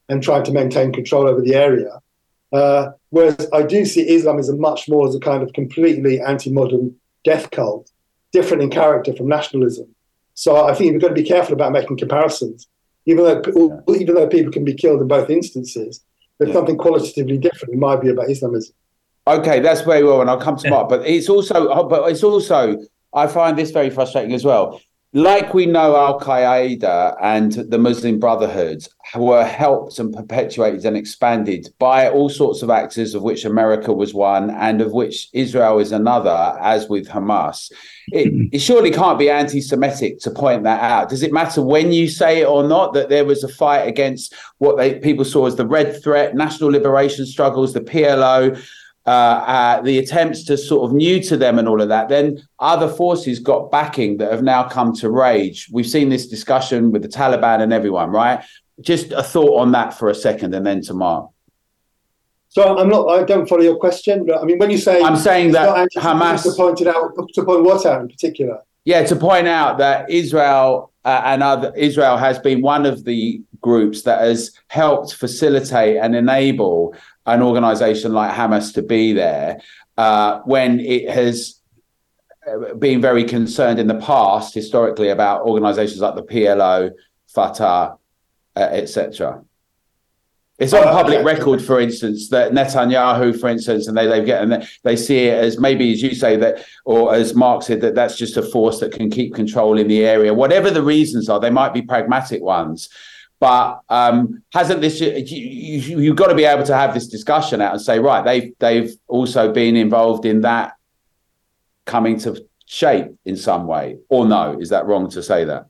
and trying to maintain control over the area. Uh, whereas I do see Islamism much more as a kind of completely anti-modern death cult, different in character from nationalism. So I think we've got to be careful about making comparisons. Even though yeah. even though people can be killed in both instances, there's yeah. something qualitatively different in my view about Islamism. Okay, that's very well, and I'll come to yeah. Mark. But it's also, but it's also, I find this very frustrating as well. Like we know Al Qaeda and the Muslim Brotherhood were helped and perpetuated and expanded by all sorts of actors, of which America was one, and of which Israel is another, as with Hamas. It, it surely can't be anti-Semitic to point that out. Does it matter when you say it or not that there was a fight against what they people saw as the Red Threat, national liberation struggles, the P L O? Uh, uh, the attempts to sort of neuter them and all of that, then other forces got backing that have now come to rage. We've seen this discussion with the Taliban and everyone, right? Just a thought on that for a second and then to Mark. So I'm not, I don't follow your question. I mean, when you say... I'm saying that Hamas... To point it out, to point what out in particular? Yeah, to point out that Israel uh, and other Israel has been one of the groups that has helped facilitate and enable an organization like Hamas to be there uh, when it has been very concerned in the past, historically, about organizations like the P L O, Fatah, uh, et cetera. It's on public record, for instance, that Netanyahu, for instance, and they they get and they, they see it as maybe, as you say, that, or as Mark said, that that's just a force that can keep control in the area. Whatever the reasons are, they might be pragmatic ones. But um, hasn't this? You, you, you've got to be able to have this discussion out and say, right, they've they've also been involved in that coming to shape in some way, or no? Is that wrong to say that?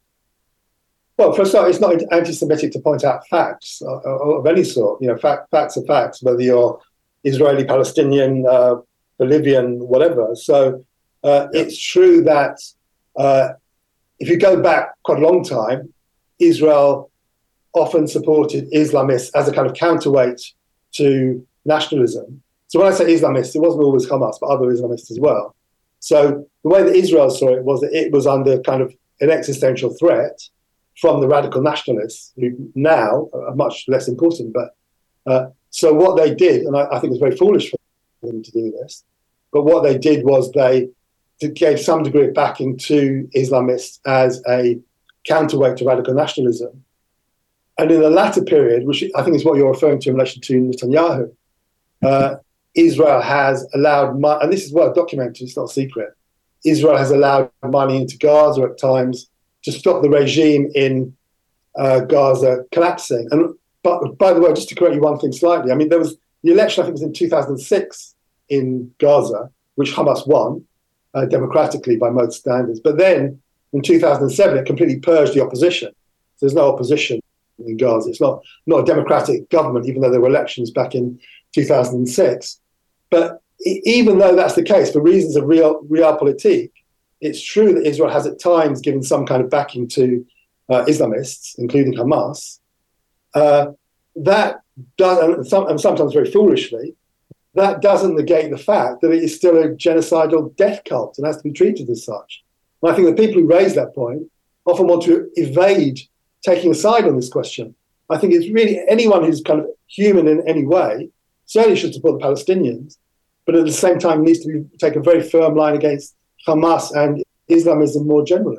Well, for a start, it's not anti-Semitic to point out facts of, of any sort. You know, fact, facts are facts, whether you're Israeli, Palestinian, uh, Bolivian, whatever. So uh, yeah. It's true that uh, if you go back quite a long time, Israel often supported Islamists as a kind of counterweight to nationalism. So when I say Islamists, it wasn't always Hamas, but other Islamists as well. So the way that Israel saw it was that it was under kind of an existential threat from the radical nationalists, who now are much less important. But uh, so what they did, and I, I think it was very foolish for them to do this, but what they did was they gave some degree of backing to Islamists as a counterweight to radical nationalism. And in the latter period, which I think is what you're referring to in relation to Netanyahu, uh, Israel has allowed, mo- and this is well documented, it's not a secret, Israel has allowed money into Gaza at times to stop the regime in uh, Gaza collapsing. And but by the way, just to correct you one thing slightly, I mean, there was the election, I think it was in two thousand six in Gaza, which Hamas won uh, democratically by most standards. But then in two thousand seven, it completely purged the opposition. So there's no opposition in Gaza. It's not, not a democratic government, even though there were elections back in two thousand six. But e- even though that's the case, for reasons of real realpolitik, it's true that Israel has at times given some kind of backing to uh, Islamists, including Hamas. Uh, that does, and, some, and sometimes very foolishly, that doesn't negate the fact that it is still a genocidal death cult and has to be treated as such. And I think the people who raise that point often want to evade taking a side on this question. I think it's really anyone who's kind of human in any way certainly should support the Palestinians, but at the same time needs to be, take a very firm line against Hamas and Islamism more generally.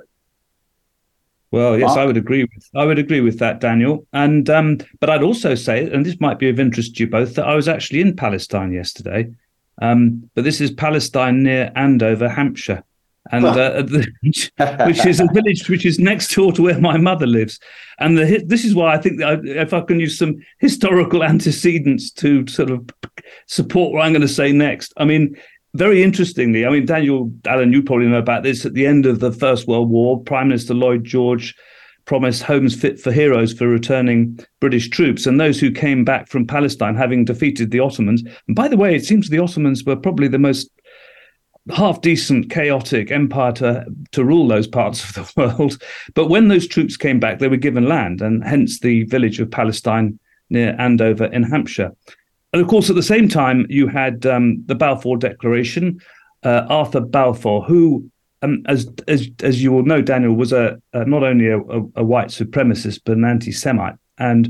Well, yes, I would agree with I would agree with that, Daniel. And um, but I'd also say, and this might be of interest to you both, that I was actually in Palestine yesterday. Um, but this is Palestine near Andover, Hampshire, and uh, the, which is a village which is next door to where my mother lives. And the, this is why I think that I, if I can use some historical antecedents to sort of support what I'm going to say next. I mean. Very interestingly, I mean, Daniel, Alan, you probably know about this. At the end of the First World War, Prime Minister Lloyd George promised homes fit for heroes for returning British troops. And those who came back from Palestine, having defeated the Ottomans. And by the way, it seems the Ottomans were probably the most half-decent, chaotic empire to, to rule those parts of the world. But when those troops came back, they were given land, and hence the village of Palestine near Andover in Hampshire. And of course, at the same time, you had um, the Balfour Declaration. Uh, Arthur Balfour, who, um, as as as you all know, Daniel, was a, a not only a, a, a white supremacist but an anti-Semite, and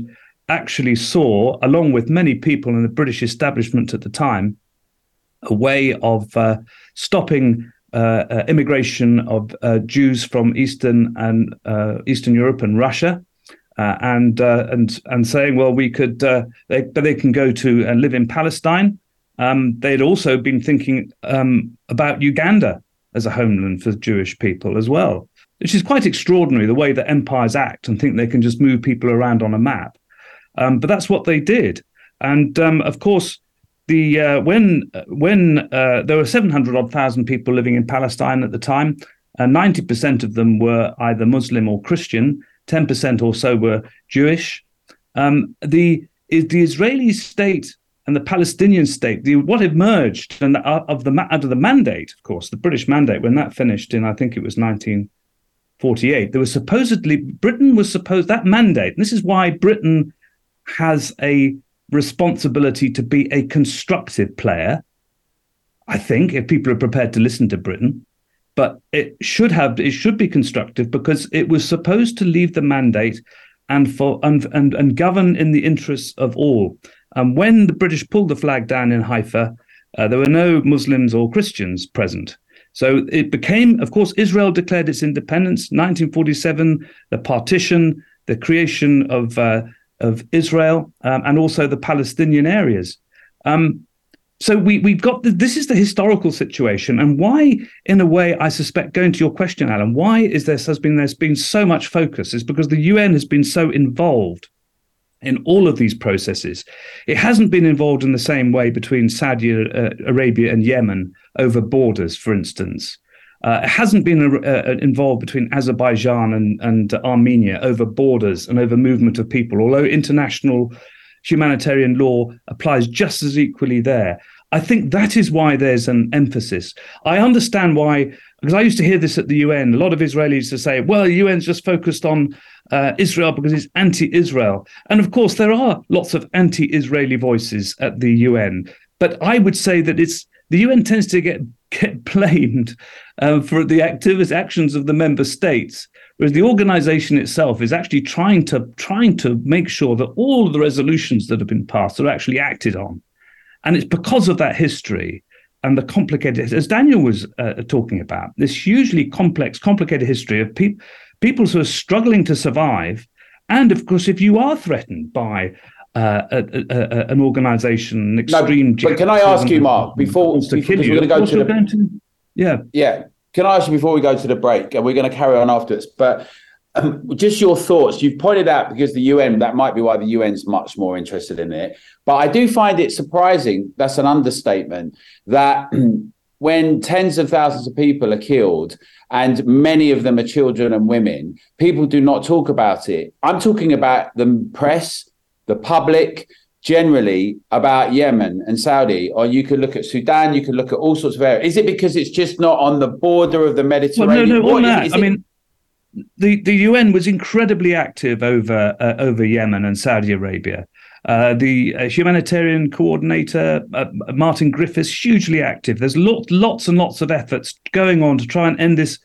actually saw, along with many people in the British establishment at the time, a way of uh, stopping uh, uh, immigration of uh, Jews from Eastern and uh, Eastern Europe and Russia, uh, and uh, and and saying, well, we could uh, they they can go to and live in Palestine. Um, they'd also been thinking um, about Uganda as a homeland for Jewish people as well, which is quite extraordinary, the way that empires act and think they can just move people around on a map. Um, but that's what they did. And um, of course, the uh, when when uh, there were seven hundred odd thousand people living in Palestine at the time, uh, ninety percent of them were either Muslim or Christian, ten percent or so were Jewish. Um, the, the Israeli state and the Palestinian state, the, what emerged and of the out of the mandate, of course, the British mandate, when that finished in, I think it was nineteen forty-eight, there was supposedly, Britain was supposed, that mandate, and this is why Britain has a responsibility to be a constructive player, I think, if people are prepared to listen to Britain, but it should have, it should be constructive because it was supposed to leave the mandate and for and and, and govern in the interests of all. And when the British pulled the flag down in Haifa, uh, there were no Muslims or Christians present. So it became, of course, Israel declared its independence, nineteen forty-seven, the partition, the creation of uh, of Israel, um, and also the Palestinian areas. Um, so we, we've got, the, this is the historical situation. And why, in a way, I suspect, going to your question, Alan, why is there, has been, there's been so much focus is because the U N has been so involved in all of these processes. It hasn't been involved in the same way between Saudi uh, Arabia and Yemen over borders, for instance. Uh, it hasn't been uh, involved between Azerbaijan and, and Armenia over borders and over movement of people, although international humanitarian law applies just as equally there. I think that is why there's an emphasis. I understand why, because I used to hear this at the U N, a lot of Israelis to say, well, the U N's just focused on uh, Israel because it's anti-Israel. And of course, there are lots of anti-Israeli voices at the U N. But I would say that it's the U N tends to get, get blamed uh, for the activities, actions of the member states, whereas the organization itself is actually trying to trying to make sure that all of the resolutions that have been passed are actually acted on. And it's because of that history and the complicated, as Daniel was uh, talking about, this hugely complex, complicated history of pe- people who are struggling to survive. And of course, if you are threatened by uh, a, a, a, an organization, an extreme... No, but can I ask you, Mark, before, before to we're going to go to the... Going to, yeah. Yeah. Can I ask you before we go to the break, and we're going to carry on afterwards, but um, just your thoughts. You've pointed out because the U N, that might be why the U N's much more interested in it. But I do find it surprising, that's an understatement, that when tens of thousands of people are killed and many of them are children and women, people do not talk about it. I'm talking about the press, the public, generally about Yemen and Saudi, or you could look at Sudan, you could look at all sorts of areas. Is it because it's just not on the border of the Mediterranean? Well, no, no, what, on that, is, is I it... mean, the, the U N was incredibly active over uh, over Yemen and Saudi Arabia. Uh, the uh, humanitarian coordinator, uh, Martin Griffiths, hugely active. There's lot, lots and lots of efforts going on to try and end this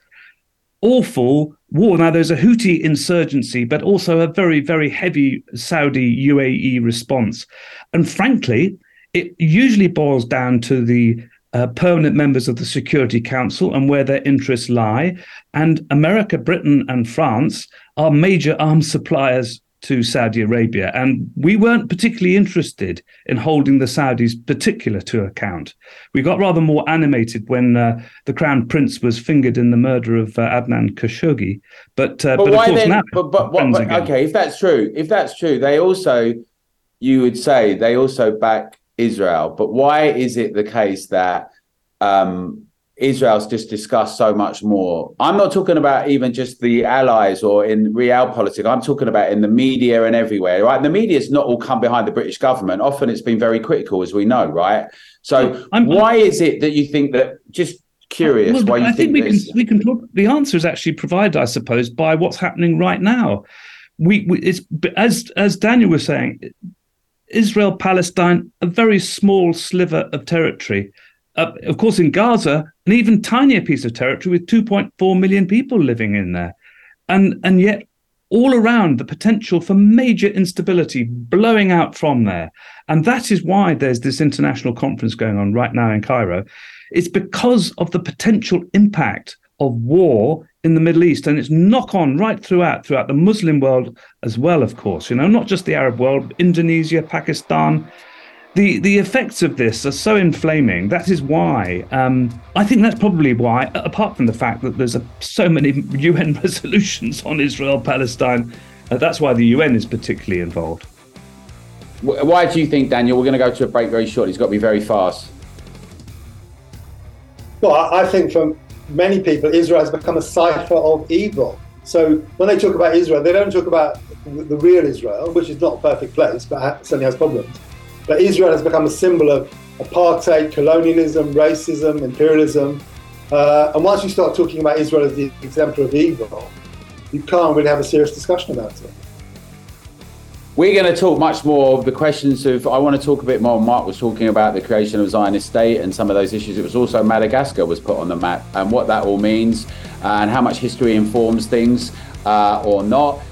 awful war. Now, there's a Houthi insurgency, but also a very, very heavy Saudi U A E response. And frankly, it usually boils down to the uh, permanent members of the Security Council and where their interests lie. And America, Britain, and France are major arms suppliers to Saudi Arabia. And we weren't particularly interested in holding the Saudis particular to account. We got rather more animated when uh, the Crown Prince was fingered in the murder of uh, Adnan Khashoggi. But, uh, but, but why of course then, now... But, but, what, but okay, if that's true, if that's true, they also, you would say, they also back Israel. But why is it the case that um, Israel's just discussed so much more? I'm not talking about even just the allies or in realpolitik. I'm talking about in the media and everywhere, right? The media's not all come behind the British government. Often it's been very critical, as we know, right? So I'm, why is it that you think that, just curious, well, why you I think, think we this? can, we can talk, the answer is actually provided, I suppose, by what's happening right now. We, we it's as as Daniel was saying, Israel, Palestine, a very small sliver of territory. Uh, of course, in Gaza, an even tinier piece of territory with two point four million people living in there. And and yet all around the potential for major instability blowing out from there. And that is why there's this international conference going on right now in Cairo. It's because of the potential impact of war in the Middle East and its knock-on right throughout, throughout the Muslim world as well, of course, you know, not just the Arab world, Indonesia, Pakistan. The the effects of this are so inflaming. That is why, um, I think that's probably why, apart from the fact that there's a, so many U N resolutions on Israel, Palestine, uh, that's why the U N is particularly involved. Why do you think, Daniel, we're going to go to a break very shortly, it's got to be very fast? Well, I think for many people, Israel has become a cipher of evil. So when they talk about Israel, they don't talk about the real Israel, which is not a perfect place, but certainly has problems. But Israel has become a symbol of apartheid, colonialism, racism, imperialism. Uh, and once you start talking about Israel as the exemplar of evil, you can't really have a serious discussion about it. We're going to talk much more of the questions of, I want to talk a bit more, Mark was talking about the creation of Zionist state and some of those issues. It was also Madagascar was put on the map and what that all means uh, and how much history informs things uh, or not.